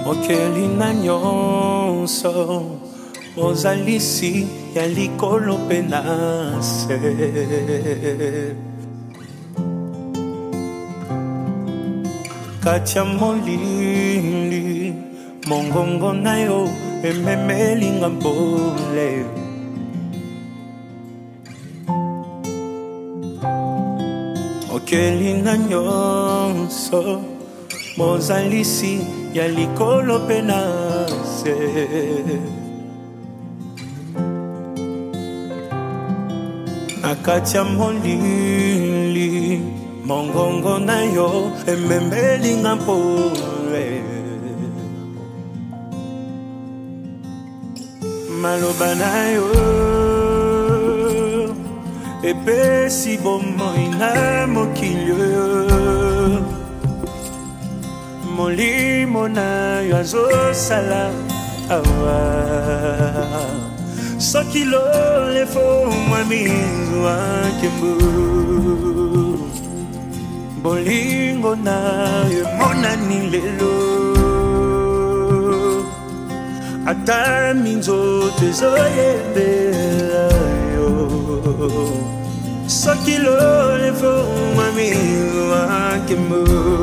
Mokeli na nyonso ozalisi ya likolo pe na se. Katia molili mongongo na yo ememelinga mbole. Mokeli na nyonso mozalisi ya likolo pe na se. Akatia molili mongongo na yo ememelinga mpole. Maloba na yo epesi bomoi na mokili oyo. Molimo na yo azosala awa. Soki lolefo mwami wakembu. Bolingo na yo monani lelo. Ata minzoto ezoyembela yo. Soki lolefo mwami wakembu.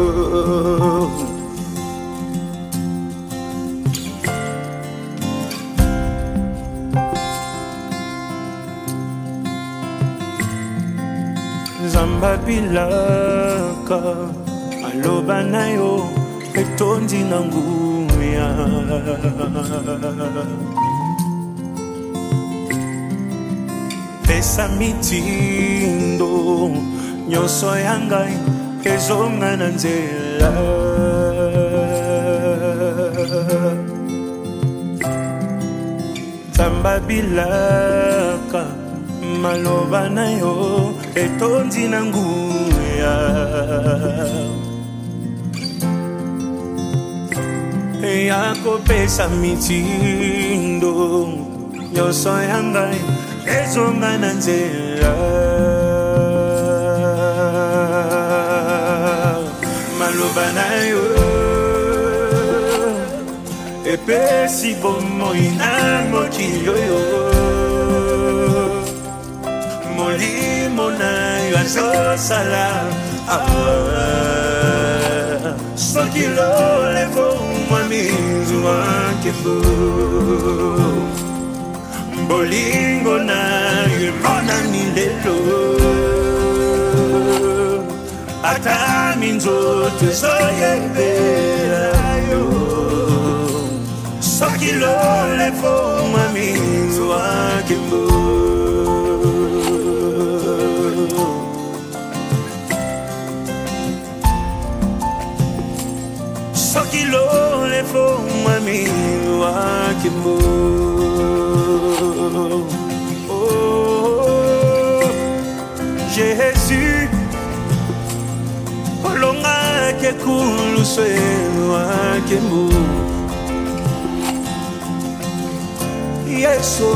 Zamba bilaka aloba na yo etondi na nguya. Pesa mitindo nyonso ya ngai ezonga na nzela. Zamba bilaka maloba na yo etondi na nguya. Yako pesa mitindo nyonso ya ngai ezonga na nzela. Maloba na yo epesi bomoi na mokili oyo. Molimo na yo azosala awa. Soki lolefo mwami wakembu. Bolingo na yo monani lelo. Ata minzoto ezoyembela yo. Soki lolefo mwami wakembu. Soki lolefo mwami wakembu. Oh, Jésus olonga ke kuluswe wakembu. Yesu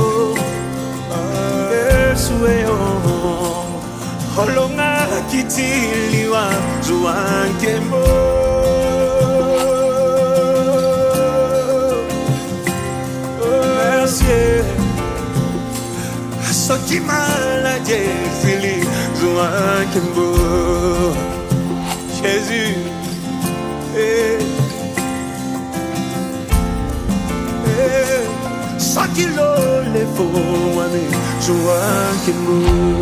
Yesu eo olonga kitiliwa zuwankembu. Soki maladie fili zuwankembu. Jésus Soki lolefo mwami zuwankembu.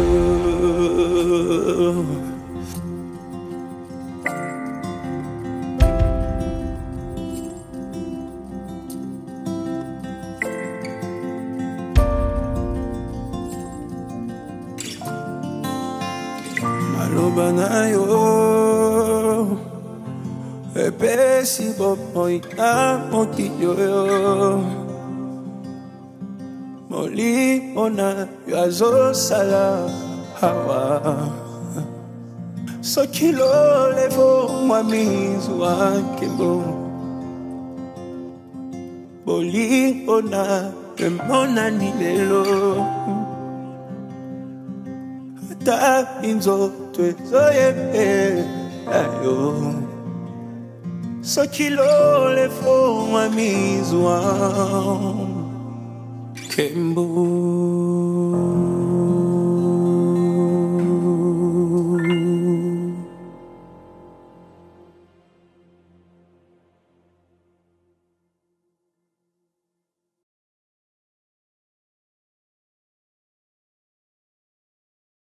Maloba na yo epesi bomoi na mokili oyo. Molimo na yo azosala awa. Soki lolefo mwami wakembu. Bolingo na yo monani lelo. Ata minzoto ezoyembela yo. soki lole fo mwami zwa kembo.